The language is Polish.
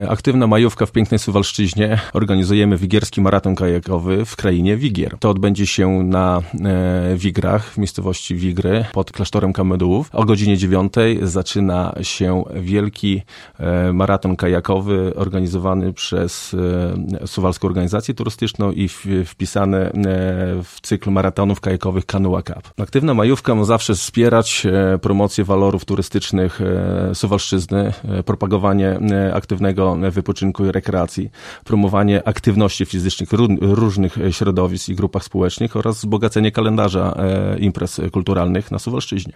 Aktywna majówka w pięknej Suwalszczyźnie. Organizujemy wigierski maraton kajakowy w krainie Wigier. To odbędzie się na Wigrach, w miejscowości Wigry, pod klasztorem Kamedułów. O godzinie 9 zaczyna się wielki maraton kajakowy organizowany przez Suwalską Organizację Turystyczną i wpisany w cykl maratonów kajakowych Canoa Cup. Aktywna majówka ma zawsze wspierać promocję walorów turystycznych Suwalszczyzny, propagowanie aktywnego wypoczynku i rekreacji, promowanie aktywności fizycznych różnych środowisk i grupach społecznych oraz wzbogacenie kalendarza imprez kulturalnych na Suwalszczyźnie.